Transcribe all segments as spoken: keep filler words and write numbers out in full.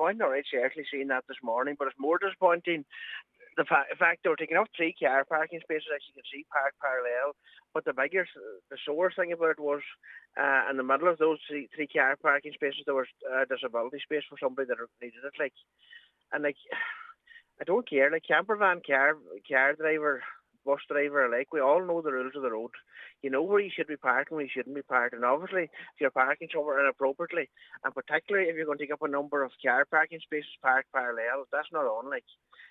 disappointing, all right, certainly seeing that this morning, but it's more disappointing the fa- fact they were taking up three car parking spaces, as you can see, parked parallel. But the bigger, the sore thing about it was, uh, in the middle of those three, three car parking spaces, there was a disability space for somebody that needed it. Like, and like, I don't care. Like, camper van, car, car driver, bus driver, like, we all know the rules of the road. You know where you should be parking, where you shouldn't be parked. And obviously, if you're parking somewhere inappropriately, and particularly if you're going to take up a number of car parking spaces parked parallel, that's not on. Like,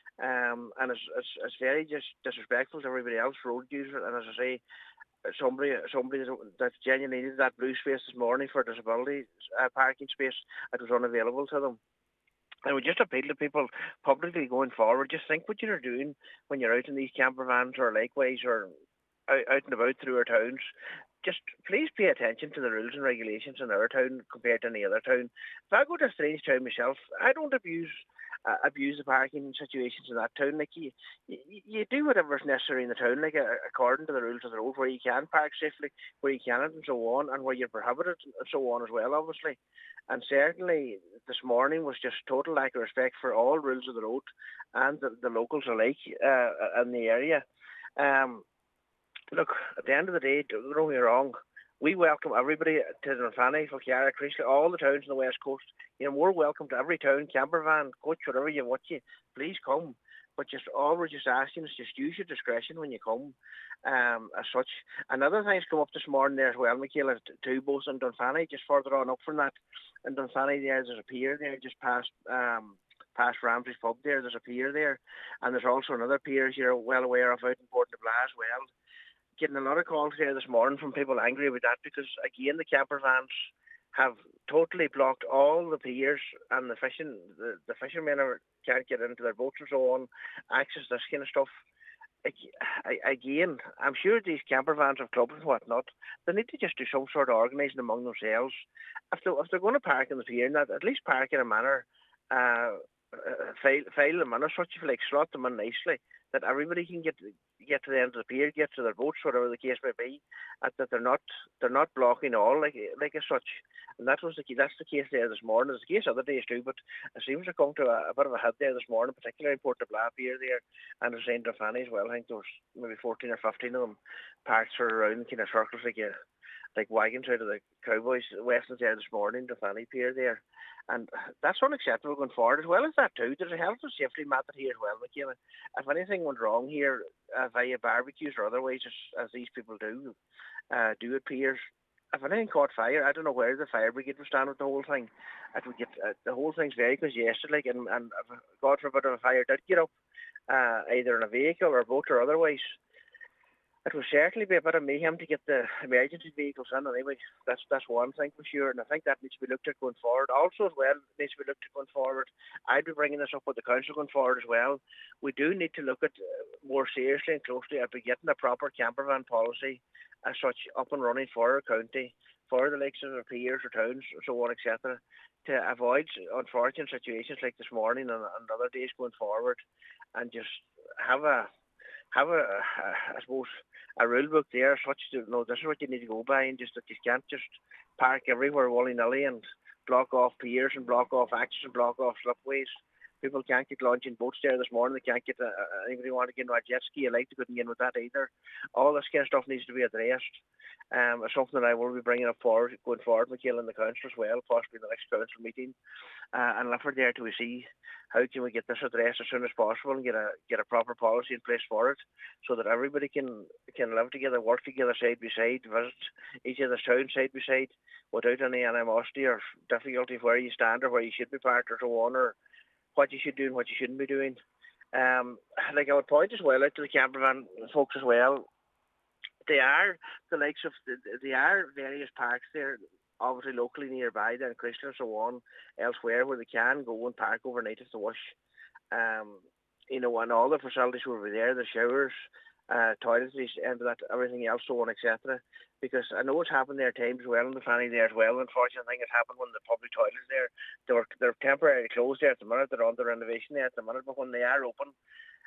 um, and it's, it's it's very just disrespectful to everybody else, road users. And as I say, somebody somebody that genuinely needed that blue space this morning for a disability uh, parking space, it was unavailable to them. I would just appeal to people publicly going forward, just think what you're doing when you're out in these camper vans or lakeways or out, out and about through our towns. Just please pay attention to the rules and regulations in our town compared to any other town. If I go to a strange town myself, I don't abuse uh, abuse the parking situations in that town. Like you, you, you do whatever's necessary in the town, like uh, according to the rules of the road, where you can park safely, where you can't, and so on, and where you're prohibited, and so on as well, obviously. And certainly this morning was just total lack of respect for all rules of the road and the, the locals alike uh, in the area. Um, look, at the end of the day, don't get me wrong, we welcome everybody to Dunfanny, Falcarragh, Creasy, all the towns on the West Coast. You know, we're welcome to every town, camper van, coach, whatever you want you. Please come. But just all we're just asking is just use your discretion when you come, um, as such. Another thing's come up this morning there as well, Michaela, two boats in Dunfanny, just further on up from that. In Dunfanny there, there's a pier there just past um, past Ramsey's pub there. There's a pier there. And there's also another pier, as you're well aware of, out in Port de Blas as well. Getting a lot of calls here this morning from people angry about that because, again, the camper vans have totally blocked all the piers, and the fishing, the, the fishermen are, can't get into their boats and so on, access this kind of stuff. Again, I'm sure these camper vans have clubs and whatnot. They need to just do some sort of organising among themselves. If they're, if they're going to park in the pier, at least park in a manner, uh, file, file them in as such, if you like, slot them in nicely, that everybody can get get to the end of the pier, get to their boats, whatever the case may be, and that they're not they're not blocking all like like as such. And that was the that's the case there this morning. It's the case other days too, but it seems to come to a, a bit of a head there this morning, particularly in Port de Blas pier there, and there's in Dunfanny as well. I think there was maybe fourteen or fifteen of them parked sort of around kind of circles like a, like wagons out of the Cowboys Westlands there this morning, Dunfanny pier there. And that's unacceptable going forward, as well as that too. There's a health and safety matter here as well, Michaela. If anything went wrong here uh, via barbecues or otherwise, as, as these people do, uh, do at piers, if anything caught fire, I don't know where the fire brigade would stand with the whole thing. It would get uh, the whole thing's very congested, like, and, and if, God forbid, if a fire did get up, uh, either in a vehicle or a boat or otherwise, it will certainly be a bit of mayhem to get the emergency vehicles in anyway. That's that's one thing for sure, and I think that needs to be looked at going forward. Also as well, it needs to be looked at going forward. I'd be bringing this up with the council going forward as well. We do need to look at uh, more seriously and closely at getting a proper camper van policy as such up and running for our county, for the likes of our peers or towns, so on, et cetera, to avoid unfortunate situations like this morning and, and other days going forward, and just have a have a, a I suppose, a rule book there, such to you know this is what you need to go by, and just that you can't just park everywhere willy-nilly and block off piers and block off access and block off slipways. People can't get launching boats there this morning. They can't get a, anybody want to get into a jet ski. I like to couldn't get in with that either. All this kind of stuff needs to be addressed. Um, it's something that I will be bringing up forward, going forward, Michaela, and the council as well, possibly in the next council meeting. Uh, and look for there to see how can we get this addressed as soon as possible and get a get a proper policy in place for it, so that everybody can can live together, work together side by side, visit each other's town side by side without any animosity or difficulty of where you stand or where you should be parked or so on, or what you should do and what you shouldn't be doing. Um, like I would point as well out to the camper van folks as well. They are the likes of the, they are various parks there, obviously locally nearby there in Crystal and so on, elsewhere where they can go and park overnight if they wish. Um, you know, and all the facilities will be there, the showers, uh, toiletries, and that, everything else, so on, et cetera. Because I know it's happened there times as well in the Fanny there as well. Unfortunate thing has happened when the public toilets there, they were they're temporarily closed there at the minute. They're on the renovation there at the minute, but when they are open,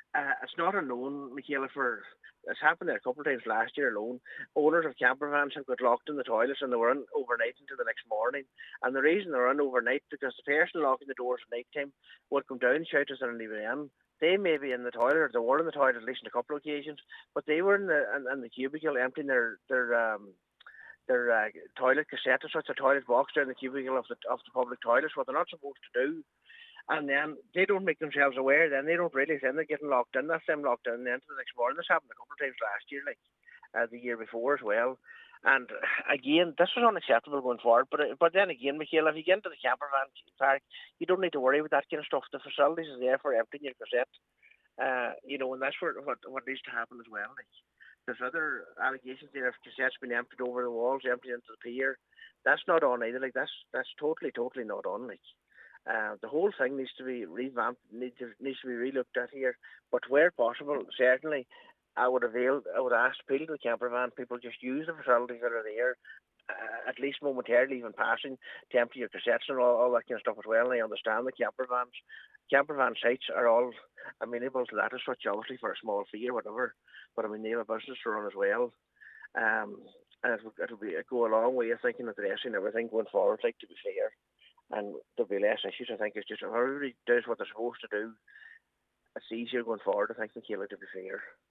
Uh, it's not alone, Michaela, for it's happened there a couple of times last year alone. Owners of camper vans have got locked in the toilets and they were in overnight until the next morning. And the reason they're in overnight because the person locking the doors at night time would come down, shout us and leave it in. They may be in the toilet, or they were in the toilet at least on a couple of occasions, but they were in the in, in the cubicle emptying their their um, their uh, toilet cassette or such a toilet box down the cubicle of the of the public toilets, what they're not supposed to do. And then they don't make themselves aware. Then they don't realize. Then they're getting locked in. That's them locked in. Then to the next morning. This happened a couple of times last year, like uh, the year before as well. And uh, again, this was unacceptable going forward. But uh, but then again, Michaela, if you get into the camper van park, you don't need to worry about that kind of stuff. The facilities is there for emptying your cassette. Uh, you know, and that's what what, what needs to happen as well. Like there's other allegations there of cassettes being emptied over the walls, emptied into the pier. That's not on either. Like that's that's totally totally not on. Like. Uh, the whole thing needs to be revamped, needs to, needs to be relooked at here. But where possible, certainly, I would avail, I would ask people to the camper van, people just use the facilities that are there, uh, at least momentarily, even passing, to empty your cassettes and all, all that kind of stuff as well. And I understand the camper vans, camper van sites are all amenable to that as such, obviously for a small fee or whatever. But I mean, they have a business to run as well. Um, and it will, it'll be it go a long way, I think, in addressing everything going forward, like to be fair. And there'll be less issues. I think it's just if everybody does what they're supposed to do, it's easier going forward. I think, Michaela, to be fair.